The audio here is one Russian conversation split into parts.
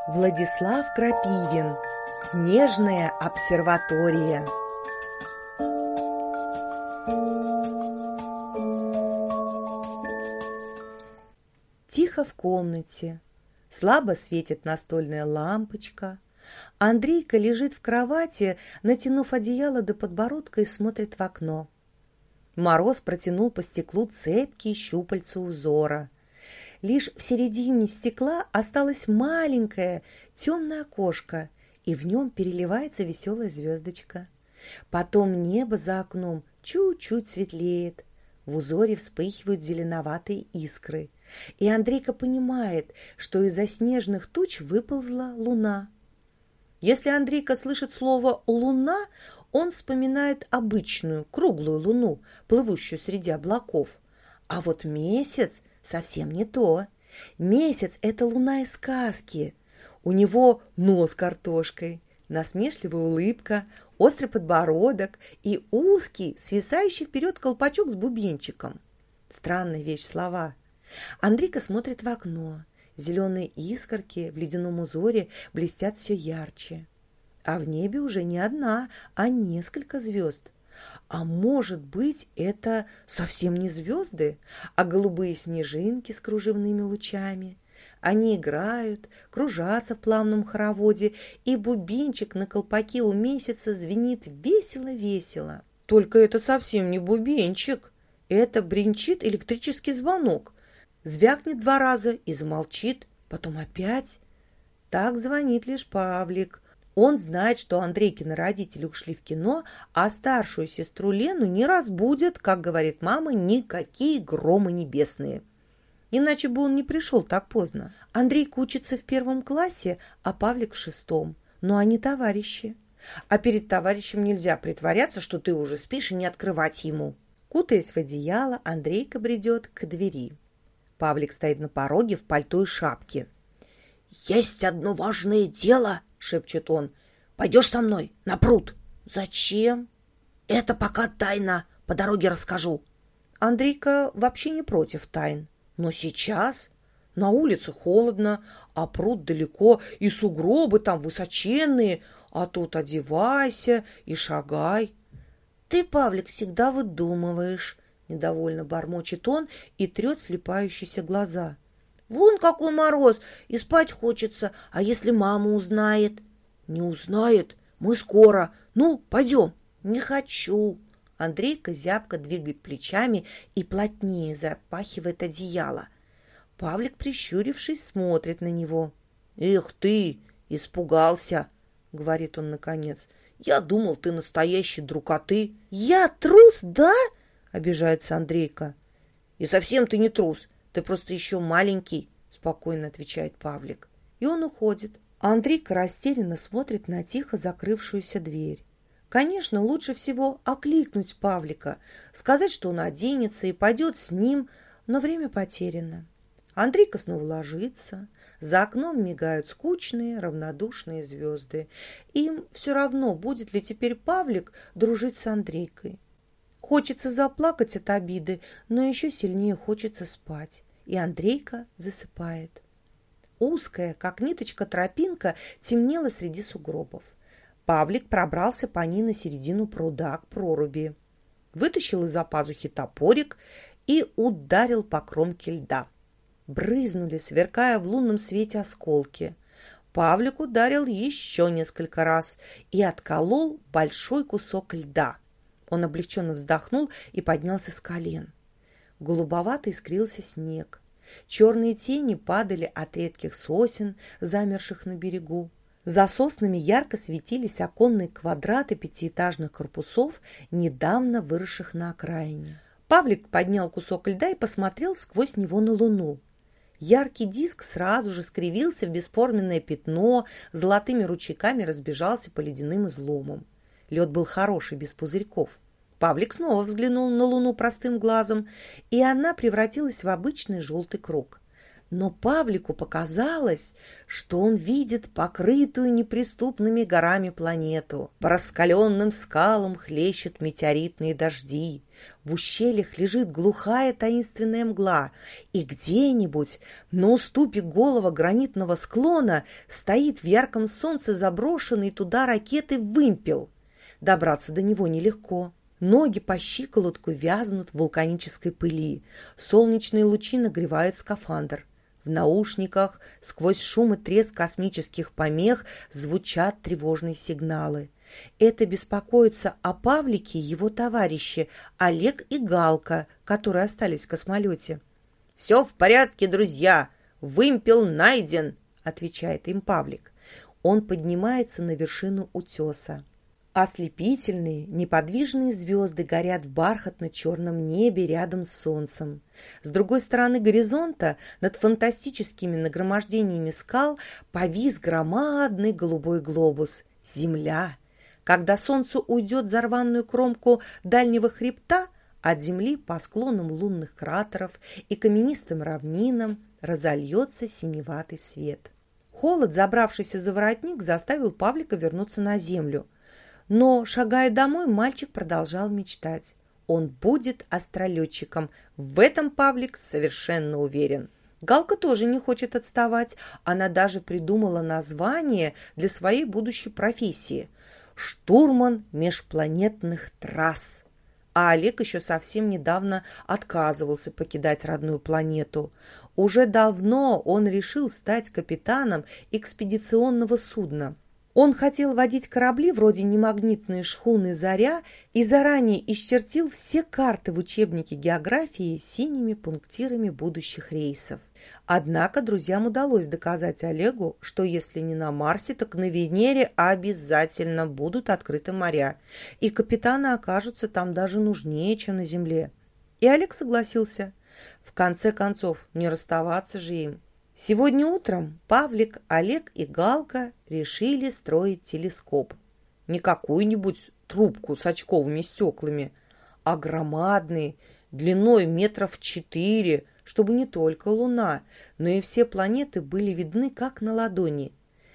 Владислав Крапивин. Снежная обсерватория. Тихо в комнате. Слабо светит настольная лампочка. Андрейка лежит в кровати, натянув одеяло до подбородка, и смотрит в окно. Мороз протянул по стеклу цепкие щупальца узора. Лишь в середине стекла осталось маленькое темное окошко, и в нем переливается веселая звездочка. Потом небо за окном чуть-чуть светлеет. В узоре вспыхивают зеленоватые искры. И Андрейка понимает, что из-за снежных туч выползла луна. Если Андрейка слышит слово «луна», он вспоминает обычную круглую луну, плывущую среди облаков. А вот месяц совсем не то. Месяц – это луна из сказки. У него нос картошкой, насмешливая улыбка, острый подбородок и узкий, свисающий вперед колпачок с бубенчиком. Странная вещь слова. Андрейка смотрит в окно. Зеленые искорки в ледяном узоре блестят все ярче. А в небе уже не одна, а несколько звезд. А может быть, это совсем не звезды, а голубые снежинки с кружевными лучами. Они играют, кружатся в плавном хороводе, и бубенчик на колпаке у месяца звенит весело-весело. Только это совсем не бубенчик. Это бренчит электрический звонок. Звякнет 2 раза и замолчит, потом опять. Так звонит лишь Павлик. Он знает, что Андрейкины родители ушли в кино, а старшую сестру Лену не разбудят, как говорит мама, никакие громы небесные. Иначе бы он не пришел так поздно. Андрейка учится в 1 классе, а Павлик в 6. Но они товарищи. А перед товарищем нельзя притворяться, что ты уже спишь, и не открывать ему. Кутаясь в одеяло, Андрейка бредет к двери. Павлик стоит на пороге в пальто и шапке. «Есть одно важное дело», — шепчет он. «Пойдешь со мной на пруд?» «Зачем?» «Это пока тайна. По дороге расскажу». Андрейка вообще не против тайн. Но сейчас на улице холодно, а пруд далеко, и сугробы там высоченные, а тут одевайся и шагай. «Ты, Павлик, всегда выдумываешь», — недовольно бормочет он и трет слепающиеся глаза. «Вон какой мороз, и спать хочется, а если мама узнает?» «Не узнает, мы скоро. Ну, пойдем». «Не хочу». Андрейка зябко двигает плечами и плотнее запахивает одеяло. Павлик, прищурившись, смотрит на него. «Эх ты, испугался», — говорит он наконец. «Я думал, ты настоящий друг, а ты...» «Я трус, да?» — обижается Андрейка. «И совсем ты не трус. Ты просто еще маленький», — спокойно отвечает Павлик. И он уходит. А Андрейка растерянно смотрит на тихо закрывшуюся дверь. Конечно, лучше всего окликнуть Павлика, сказать, что он оденется и пойдет с ним, но время потеряно. Андрейка снова ложится. За окном мигают скучные, равнодушные звезды. Им все равно, будет ли теперь Павлик дружить с Андрейкой. Хочется заплакать от обиды, но еще сильнее хочется спать. И Андрейка засыпает. Узкая, как ниточка, тропинка темнела среди сугробов. Павлик пробрался по ней на середину пруда к проруби. Вытащил из-за пазухи топорик и ударил по кромке льда. Брызнули, сверкая в лунном свете, осколки. Павлик ударил еще несколько раз и отколол большой кусок льда. Он облегченно вздохнул и поднялся с колен. Голубовато искрился снег. Черные тени падали от редких сосен, замерших на берегу. За соснами ярко светились оконные квадраты 5-этажных корпусов, недавно выросших на окраине. Павлик поднял кусок льда и посмотрел сквозь него на луну. Яркий диск сразу же скривился в бесформенное пятно, золотыми ручейками разбежался по ледяным изломам. Лед был хороший, без пузырьков. Павлик снова взглянул на луну простым глазом, и она превратилась в обычный желтый круг. Но Павлику показалось, что он видит покрытую неприступными горами планету. По раскаленным скалам хлещут метеоритные дожди. В ущельях лежит глухая таинственная мгла, и где-нибудь на уступе голого гранитного склона стоит в ярком солнце заброшенный туда ракеты вымпел. Добраться до него нелегко. Ноги по щиколотку вязнут в вулканической пыли. Солнечные лучи нагревают скафандр. В наушниках сквозь шум и треск космических помех звучат тревожные сигналы. Это беспокоятся о Павлике и его товарищи Олег и Галка, которые остались в космолете. «Все в порядке, друзья! Вымпел найден!» — отвечает им Павлик. Он поднимается на вершину утеса. Ослепительные, неподвижные звезды горят в бархатно-черном небе рядом с солнцем. С другой стороны горизонта, над фантастическими нагромождениями скал, повис громадный голубой глобус — Земля. Когда солнце уйдет за рваную кромку дальнего хребта, от земли по склонам лунных кратеров и каменистым равнинам разольется синеватый свет. Холод, забравшийся за воротник, заставил Павлика вернуться на землю. Но, шагая домой, мальчик продолжал мечтать. Он будет астролетчиком. В этом Павлик совершенно уверен. Галка тоже не хочет отставать. Она даже придумала название для своей будущей профессии – «Штурман межпланетных трасс». А Олег еще совсем недавно отказывался покидать родную планету. Уже давно он решил стать капитаном экспедиционного судна. Он хотел водить корабли вроде немагнитные шхуны «Заря» и заранее исчертил все карты в учебнике географии синими пунктирами будущих рейсов. Однако друзьям удалось доказать Олегу, что если не на Марсе, так на Венере обязательно будут открыты моря, и капитаны окажутся там даже нужнее, чем на Земле. И Олег согласился. В конце концов, не расставаться же им. Сегодня утром Павлик, Олег и Галка решили строить телескоп. Не какую-нибудь трубку с очковыми стеклами, а громадный, длиной 4 метра, чтобы не только Луна, но и все планеты были видны как на ладони.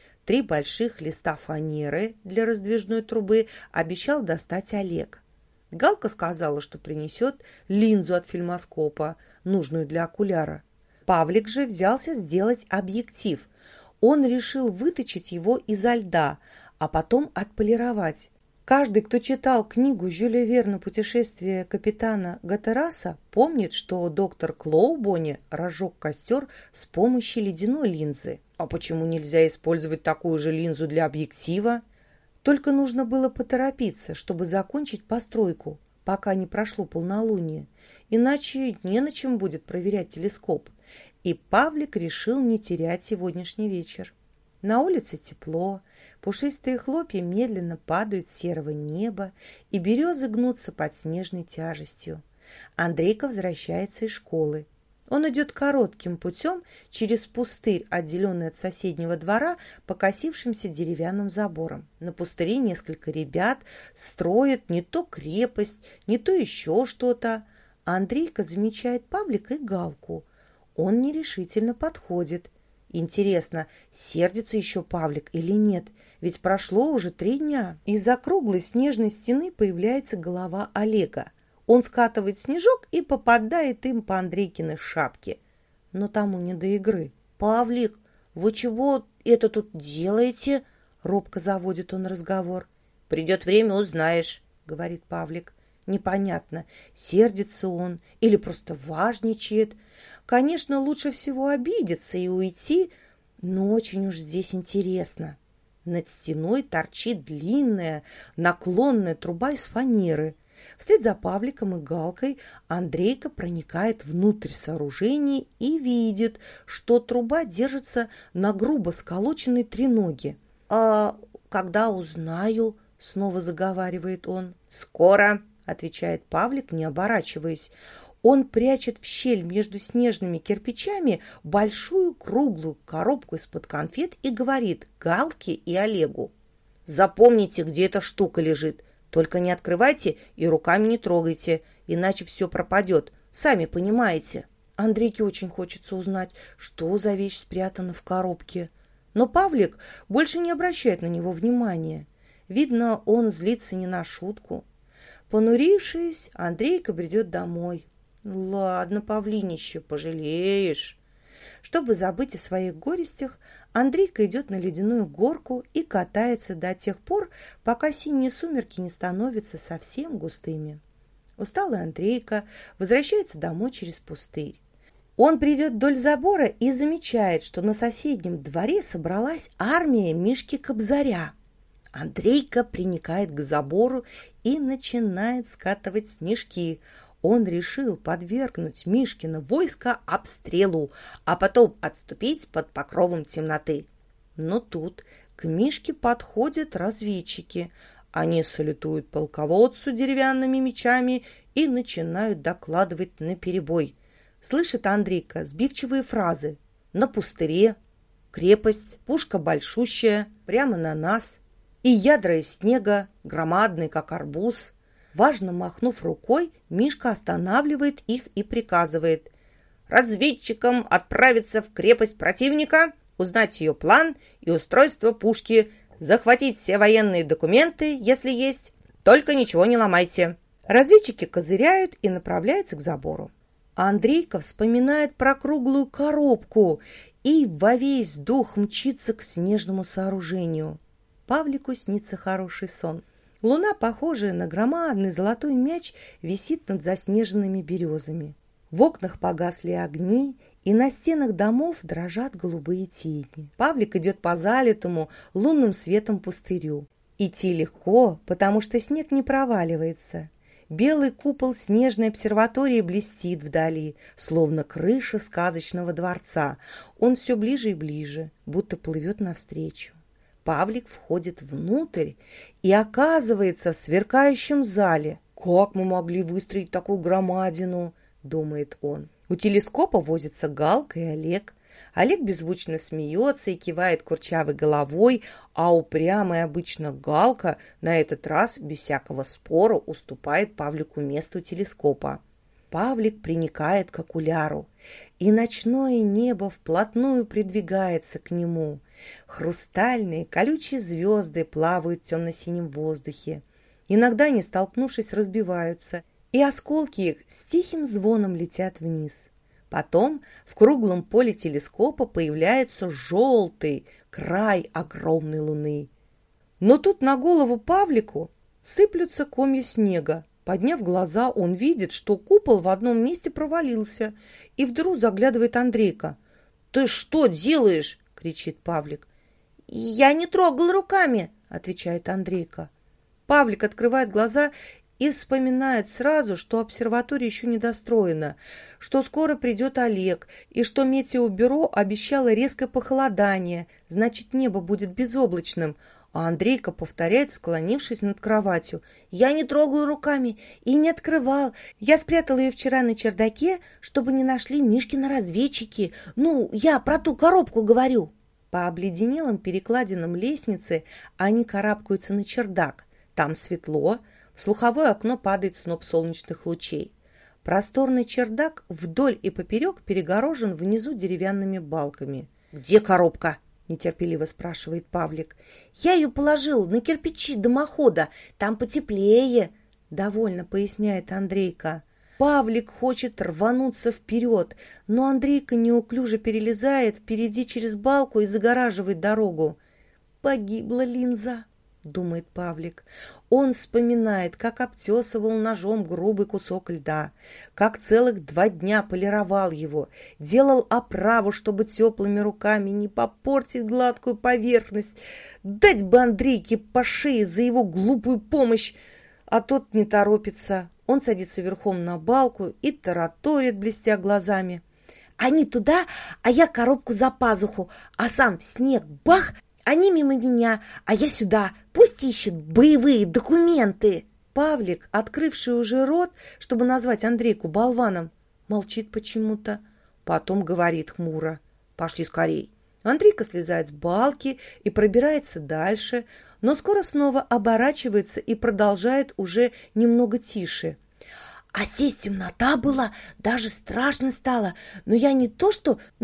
3 больших листа фанеры для раздвижной трубы обещал достать Олег. Галка сказала, что принесет линзу от фильмоскопа, нужную для окуляра. Павлик же взялся сделать объектив. Он решил выточить его изо льда, а потом отполировать. Каждый, кто читал книгу Жюля Верна «Путешествие капитана Гаттераса», помнит, что доктор Клоубони разжег костер с помощью ледяной линзы. А почему нельзя использовать такую же линзу для объектива? Только нужно было поторопиться, чтобы закончить постройку, пока не прошло полнолуние. Иначе не на чем будет проверять телескоп. И Павлик решил не терять сегодняшний вечер. На улице тепло, пушистые хлопья медленно падают с серого неба, и березы гнутся под снежной тяжестью. Андрейка возвращается из школы. Он идет коротким путем через пустырь, отделенный от соседнего двора покосившимся деревянным забором. На пустыре несколько ребят строят не то крепость, не то еще что-то. Андрейка замечает Павлика и Галку. Он нерешительно подходит. Интересно, сердится еще Павлик или нет? Ведь прошло уже 3 дня. Из-за круглой снежной стены появляется голова Олега. Он скатывает снежок и попадает им по Андрейкиной шапке. Но тому не до игры. «Павлик, вы чего это тут делаете?» Робко заводит он разговор. «Придет время, узнаешь», — говорит Павлик. Непонятно, сердится он или просто важничает. Конечно, лучше всего обидеться и уйти, но очень уж здесь интересно. Над стеной торчит длинная наклонная труба из фанеры. Вслед за Павликом и Галкой Андрейка проникает внутрь сооружения и видит, что труба держится на грубо сколоченной треноге. «А когда узнаю?» — снова заговаривает он. «Скоро», — отвечает Павлик, не оборачиваясь. Он прячет в щель между снежными кирпичами большую круглую коробку из-под конфет и говорит Галке и Олегу: «Запомните, где эта штука лежит. Только не открывайте и руками не трогайте, иначе все пропадет. Сами понимаете». Андрейке очень хочется узнать, что за вещь спрятана в коробке. Но Павлик больше не обращает на него внимания. Видно, он злится не на шутку. Понурившись, Андрейка бредет домой. «Ладно, Павлинище, пожалеешь». Чтобы забыть о своих горестях, Андрейка идет на ледяную горку и катается до тех пор, пока синие сумерки не становятся совсем густыми. Усталый Андрейка возвращается домой через пустырь. Он придет вдоль забора и замечает, что на соседнем дворе собралась армия Мишки-Кобзаря. Андрейка приникает к забору и начинает скатывать снежки. Он решил подвергнуть Мишкино войско обстрелу, а потом отступить под покровом темноты. Но тут к Мишке подходят разведчики. Они салютуют полководцу деревянными мечами и начинают докладывать наперебой. Слышит Андрейка сбивчивые фразы: «На пустыре», «Крепость», «Пушка большущая», «Прямо на нас» и ядра из снега, громадный, как арбуз. Важно махнув рукой, Мишка останавливает их и приказывает: разведчикам отправиться в крепость противника, узнать ее план и устройство пушки, захватить все военные документы, если есть, только ничего не ломайте. Разведчики козыряют и направляются к забору. А Андрейка вспоминает про круглую коробку и во весь дух мчится к снежному сооружению. Павлику снится хороший сон. Луна, похожая на громадный золотой мяч, висит над заснеженными березами. В окнах погасли огни, и на стенах домов дрожат голубые тени. Павлик идет по залитому лунным светом пустырю. Идти легко, потому что снег не проваливается. Белый купол снежной обсерватории блестит вдали, словно крыша сказочного дворца. Он все ближе и ближе, будто плывет навстречу. Павлик входит внутрь и оказывается в сверкающем зале. «Как мы могли выстроить такую громадину?» – думает он. У телескопа возится Галка и Олег. Олег беззвучно смеется и кивает курчавой головой, а упрямая обычно Галка на этот раз без всякого спора уступает Павлику место у телескопа. Павлик приникает к окуляру, и ночное небо вплотную придвигается к нему. Хрустальные колючие звезды плавают в темно-синем воздухе. Иногда, не столкнувшись, разбиваются, и осколки их с тихим звоном летят вниз. Потом в круглом поле телескопа появляется желтый край огромной луны. Но тут на голову Павлику сыплются комья снега. Подняв глаза, он видит, что купол в одном месте провалился, и вдруг заглядывает Андрейка. «Ты что делаешь?» – кричит Павлик. «Я не трогал руками», – отвечает Андрейка. Павлик открывает глаза и вспоминает сразу, что обсерватория еще не достроена, что скоро придет Олег, и что метеобюро обещало резкое похолодание, значит, небо будет безоблачным. А Андрейка повторяет, склонившись над кроватью: «Я не трогал руками и не открывал. Я спрятал ее вчера на чердаке, чтобы не нашли Мишкины разведчики. Ну, я про ту коробку говорю». По обледенелым перекладинам лестницы они карабкаются на чердак. Там светло, в слуховое окно падает сноп солнечных лучей. Просторный чердак вдоль и поперек перегорожен внизу деревянными балками. «Где коробка?» – нетерпеливо спрашивает Павлик. «Я ее положил на кирпичи дымохода, там потеплее», – довольно поясняет Андрейка. Павлик хочет рвануться вперед, но Андрейка неуклюже перелезает впереди через балку и загораживает дорогу. «Погибла линза», — думает Павлик. Он вспоминает, как обтесывал ножом грубый кусок льда, как целых 2 дня полировал его, делал оправу, чтобы теплыми руками не попортить гладкую поверхность. Дать бы Андрейке по шее за его глупую помощь, а тот не торопится. Он садится верхом на балку и тараторит, блестя глазами. «Они туда, а я коробку за пазуху, а сам в снег бах! Они мимо меня, а я сюда. Пусть ищут боевые документы». Павлик, открывший уже рот, чтобы назвать Андрейку болваном, молчит почему-то. Потом говорит хмуро: «Пошли скорей». Андрейка слезает с балки и пробирается дальше, но скоро снова оборачивается и продолжает уже немного тише. А здесь темнота была, даже страшно стало. Но я не то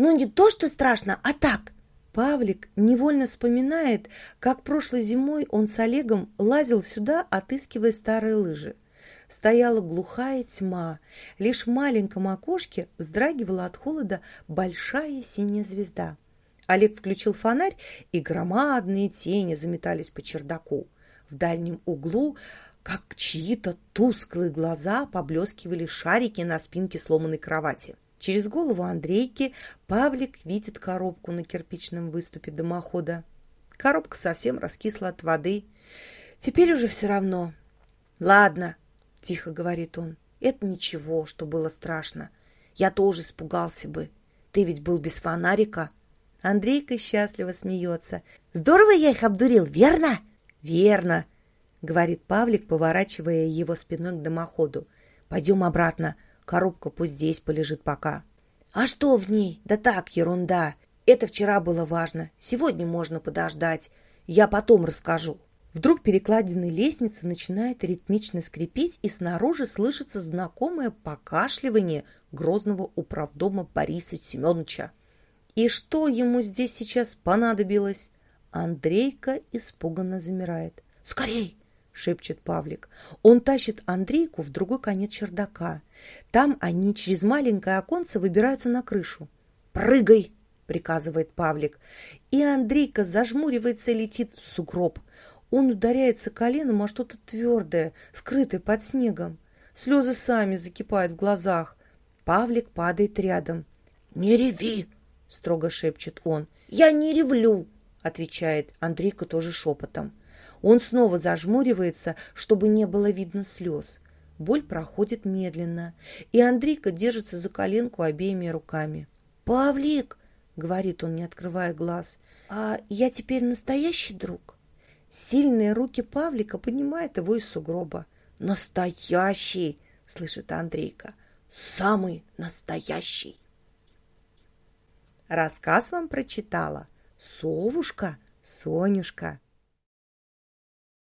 что страшно, а так. Павлик невольно вспоминает, как прошлой зимой он с Олегом лазил сюда, отыскивая старые лыжи. Стояла глухая тьма, лишь в маленьком окошке вздрагивала от холода большая синяя звезда. Олег включил фонарь, и громадные тени заметались по чердаку. В дальнем углу, как чьи-то тусклые глаза, поблескивали шарики на спинке сломанной кровати. Через голову Андрейки Павлик видит коробку на кирпичном выступе дымохода. Коробка совсем раскисла от воды. Теперь уже все равно. «Ладно», — тихо говорит он, — «это ничего, что было страшно. Я тоже испугался бы. Ты ведь был без фонарика». Андрейка счастливо смеется. «Здорово я их обдурил, верно?» «Верно», — говорит Павлик, поворачивая его спиной к дымоходу. «Пойдем обратно. Коробка пусть здесь полежит пока». «А что в ней? Да так, ерунда. Это вчера было важно. Сегодня можно подождать. Я потом расскажу». Вдруг перекладины лестницы начинают ритмично скрипеть, и снаружи слышится знакомое покашливание грозного управдома Бориса Семеновича. И что ему здесь сейчас понадобилось? Андрейка испуганно замирает. «Скорей!» — шепчет Павлик. Он тащит Андрейку в другой конец чердака. Там они через маленькое оконце выбираются на крышу. «Прыгай!» — приказывает Павлик. И Андрейка зажмуривается и летит в сугроб. Он ударяется коленом о что-то твердое, скрытое под снегом. Слезы сами закипают в глазах. Павлик падает рядом. «Не реви!» — строго шепчет он. «Я не ревлю!» — отвечает Андрейка тоже шепотом. Он снова зажмуривается, чтобы не было видно слез. Боль проходит медленно, и Андрейка держится за коленку обеими руками. «Павлик!» — говорит он, не открывая глаз. «А я теперь настоящий друг?» Сильные руки Павлика поднимают его из сугроба. «Настоящий!» — слышит Андрейка. «Самый настоящий!» Рассказ вам прочитала Совушка Сонюшка.